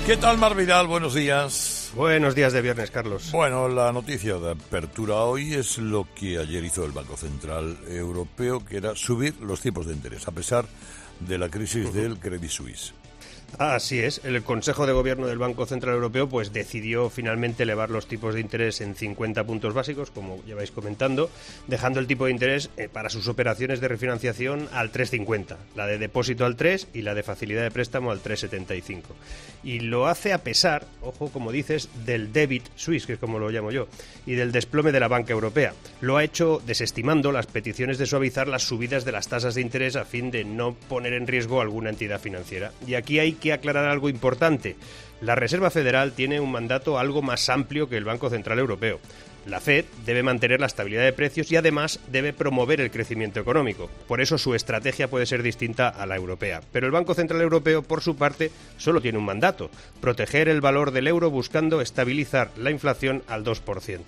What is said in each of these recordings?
¿Qué tal, Mar Vidal? Buenos días. Buenos días de viernes, Carlos. Bueno, la noticia de apertura hoy es lo que ayer hizo el Banco Central Europeo, que era subir los tipos de interés, a pesar de la crisis del Credit Suisse. Así es, el Consejo de Gobierno del Banco Central Europeo pues decidió finalmente elevar los tipos de interés en 50 puntos básicos, como lleváis comentando, dejando el tipo de interés para sus operaciones de refinanciación al 3,50, la de depósito al 3 y la de facilidad de préstamo al 3,75. Y lo hace a pesar, ojo, como dices, del débit suisse, que es como lo llamo yo, y del desplome de la banca europea. Lo ha hecho desestimando las peticiones de suavizar las subidas de las tasas de interés a fin de no poner en riesgo alguna entidad financiera. Y aquí hay que aclarar algo importante. La Reserva Federal tiene un mandato algo más amplio que el Banco Central Europeo. La Fed debe mantener la estabilidad de precios y además debe promover el crecimiento económico. Por eso su estrategia puede ser distinta a la europea. Pero el Banco Central Europeo, por su parte, solo tiene un mandato: proteger el valor del euro buscando estabilizar la inflación al 2%.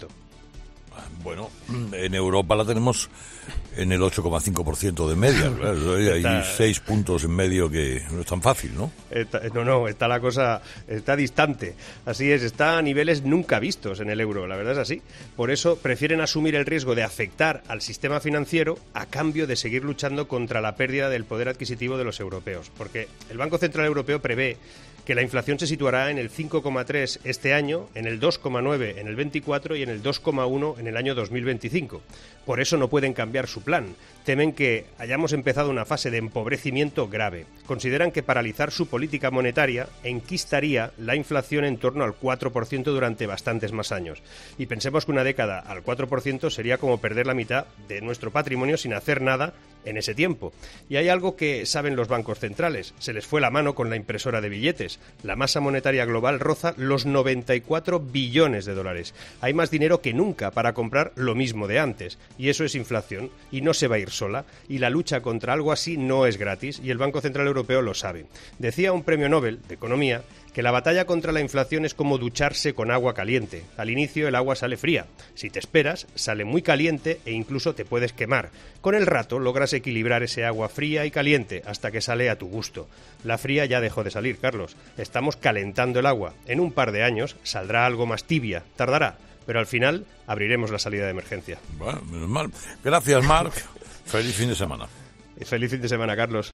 Bueno, en Europa la tenemos en el 8,5% de media. Claro, hay 6 puntos en medio que no es tan fácil, ¿no? Está la cosa, está distante. Así es, está a niveles nunca vistos en el euro, la verdad es así. Por eso prefieren asumir el riesgo de afectar al sistema financiero a cambio de seguir luchando contra la pérdida del poder adquisitivo de los europeos. Porque el Banco Central Europeo prevé que la inflación se situará en el 5,3 este año, en el 2,9 en el 24 y en el 2,1 en el año 2025. Por eso no pueden cambiar su plan. Temen que hayamos empezado una fase de empobrecimiento grave. Consideran que paralizar su política monetaria enquistaría la inflación en torno al 4% durante bastantes más años. Y pensemos que una década al 4% sería como perder la mitad de nuestro patrimonio sin hacer nada en ese tiempo. Y hay algo que saben los bancos centrales: se les fue la mano con la impresora de billetes. La masa monetaria global roza los 94 billones de dólares. Hay más dinero que nunca para comprar lo mismo de antes, y eso es inflación, y no se va a ir sola, y la lucha contra algo así no es gratis, y el Banco Central Europeo lo sabe. Decía un premio Nobel de Economía que la batalla contra la inflación es como ducharse con agua caliente. Al inicio el agua sale fría. Si te esperas, sale muy caliente e incluso te puedes quemar. Con el rato logras equilibrar ese agua fría y caliente hasta que sale a tu gusto. La fría ya dejó de salir, Carlos. Estamos calentando el agua. En un par de años saldrá algo más tibia. Tardará, pero al final abriremos la salida de emergencia. Bueno, menos mal. Gracias, Marc. Feliz fin de semana. Feliz fin de semana, Carlos.